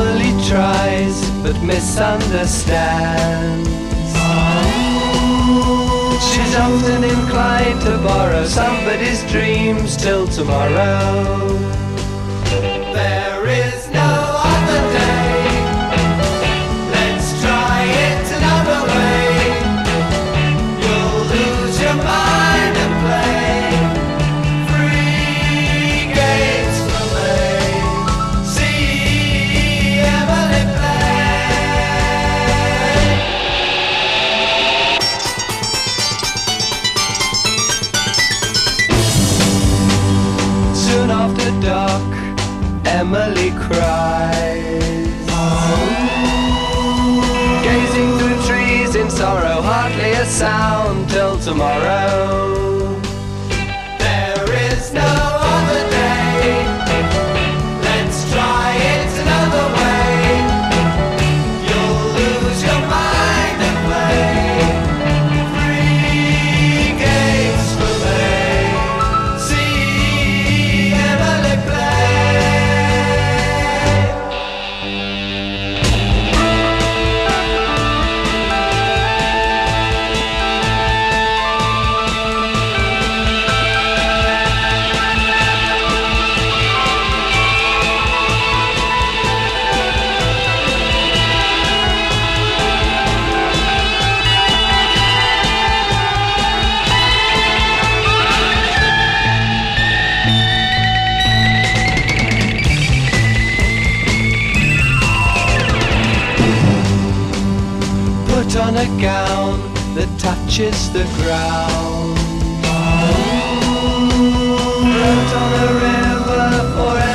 Emily tries but misunderstands. She's often inclined to borrow somebody's dreams till tomorrow. There is no other day. Let's try it another way. You'll lose your mind and play free games for me. See Emily play. Soon after dark, Emily cries, gazing through trees in sorrow, hardly a sound till tomorrow. There is no other day. Let's try it another way. You'll lose your mind and play free games for me. See Emily play. Put on a gown that touches the ground. Float on a river forever.